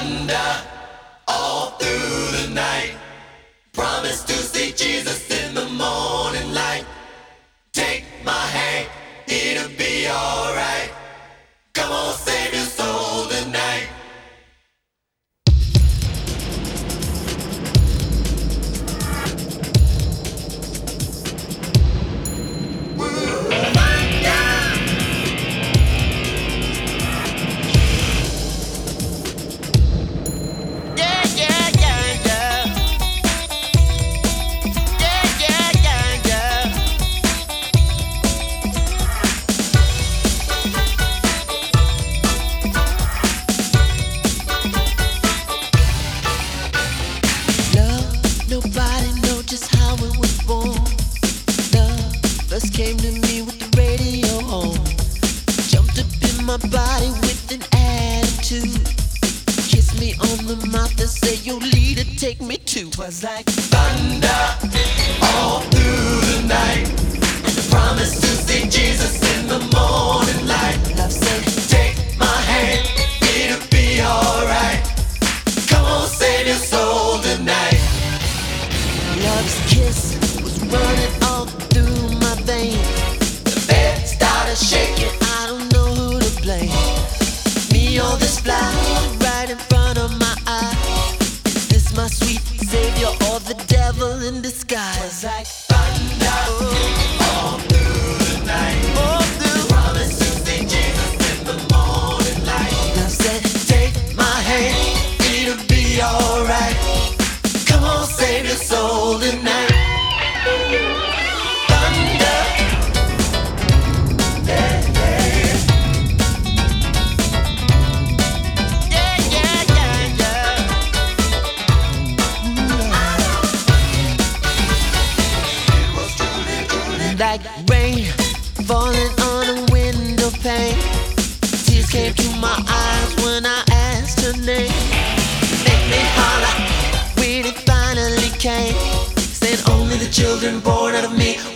thunder all through the night. Promise to see Jesus in the morning light. Take my hand, it'll be alright. Come on, save your soul tonight. Nobody know just how it was born. Love first came to me with the radio on. Jumped up in my body with an attitude. Kissed me on the mouth and said, "Yo, leader, take me to." 'Twas like Thunder all through the night. Promise to see Jesus in the morning light. love said, Take my hand, it'll be alright. Come on, save your soul tonight. love's kiss was running all through my veins. The bed started shaking. I don't know who to blame. Me or this fly right in front of my eye. Is this my sweet savior or the devil in disguise? 'Twas like Thunder all through the night. all through. Promise to see Jesus in the morning light. Love said, Take my hand, it'll be alright. Come on, save your soul tonight. Thunder. Yeah, yeah. yeah, yeah, yeah, yeah. It was truly Like rain falling on a window pane. Tears came to my eyes when I asked her name. Make me holler when it finally came. Saying only the children born out of me